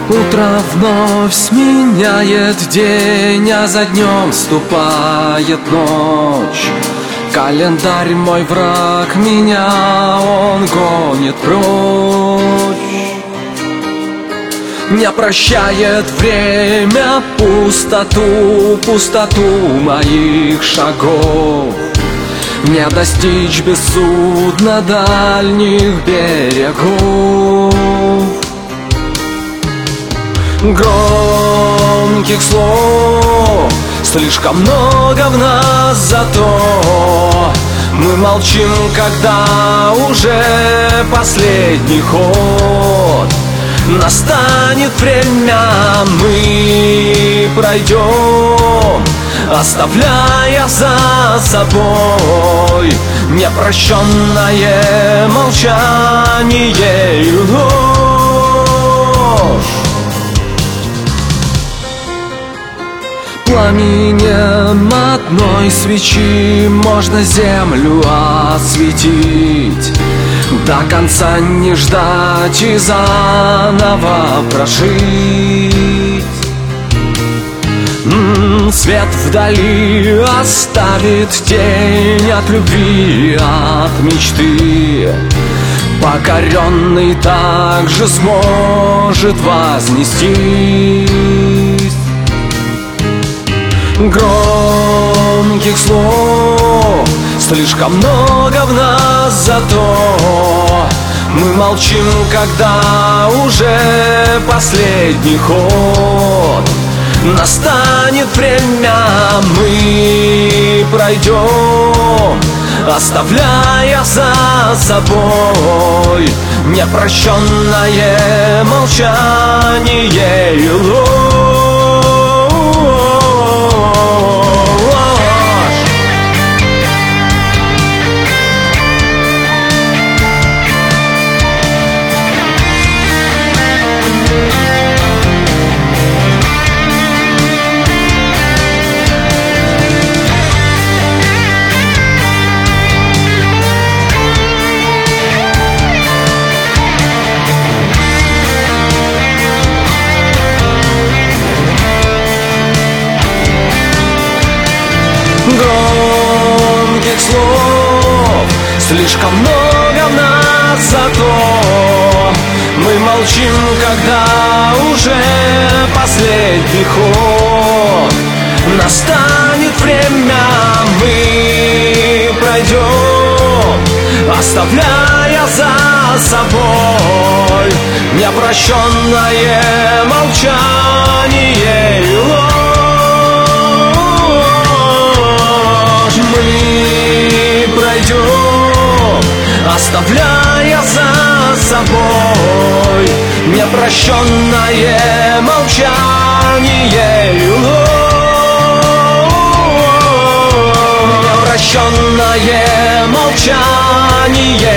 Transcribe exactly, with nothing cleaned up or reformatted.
Утро вновь сменяет день, а за днем ступает ночь. Календарь мой враг, меня он гонит прочь. Не прощает время пустоту, пустоту моих шагов. Не достичь бессудно дальних берегов. Громких слов слишком много в нас, зато мы молчим, когда уже последний ход. Настанет время, мы пройдем, оставляя за собой непрощенное молчание и ложь. Пламенем одной свечи можно землю осветить, до конца не ждать и заново прожить. М-м, свет вдали оставит тень от любви, от мечты. Покоренный также сможет вознестись. Громких слов слишком много в нас, зато мы молчим, когда уже последний ход. Настанет время, мы пройдем, оставляя за собой непрощенное молчание и ложь. Громких слов слишком много в нас, зато мы молчим, когда уже последний ход. Настанет время, мы пройдем, оставляя за собой непрощенное молчание и ложь. Мы пройдем, оставляя за собой непрощенное молчание и ложь. Непрощенное молчание